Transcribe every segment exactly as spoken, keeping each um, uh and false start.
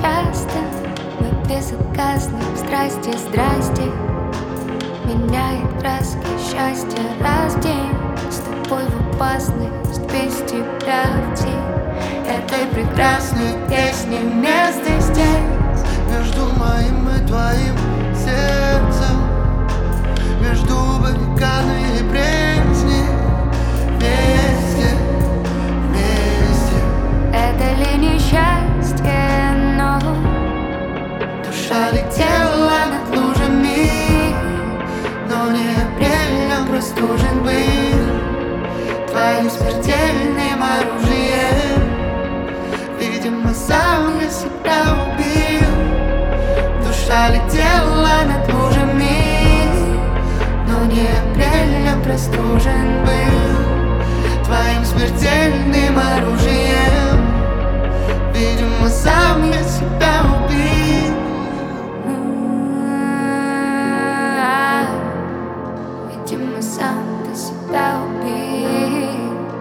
часто мы безотказны в страсти, здрасте. Меняет краски счастья раз в день. С тобой в опасность без тебя в тень этой прекрасной песни место здесь. Между моим и твоим сердцем, между баррикадой и пресни. Вместе, вместе. Это ли несчастье, но душа летела над лужами, но не апрелем простужен был твоим смертельным оружием. Видимо, сам я себя убил. Душа летела над лужами, но не апрелем простужен был твоим смертельным оружием. Видимо, сам я себя убил. Видимо, сам ты себя убил.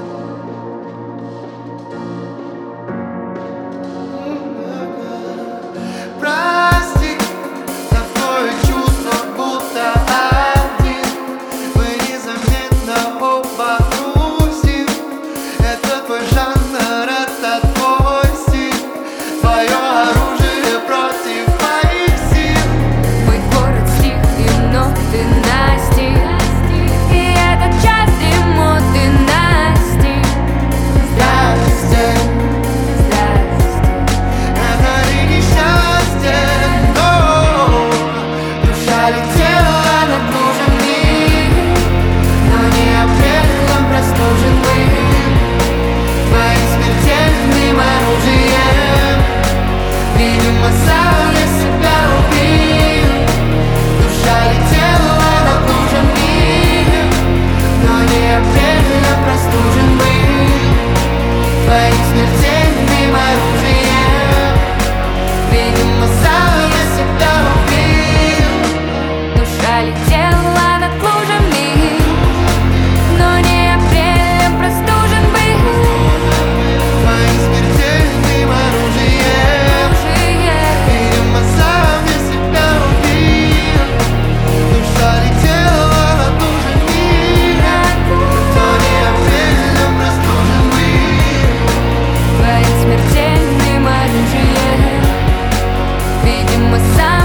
Прости за твое чувство, будто один мы незаметно оба грустим. Это твой жанр, это твой стиль, твое оружие против моих сил. Мой город стих, и ноты Насти, и это часть моды Насти. Здрасте, Здрасте. это ли несчастье, но душа летела над лужами, но не апрелем простужен был твоим смертельным оружием. Видимо, сам я себя убил. Душа летела над лужами, но не апрелем простужен был твоим смертельным оружием. Видимо, сам я себя убил. Душа летела над лужами, но не апрелем простужен был Твоим смертельным оружием. Видимо, сам я себя убил. Душа летела над лужами, но не апрелем простужен был твоим смертельным оружием. Видимо, сам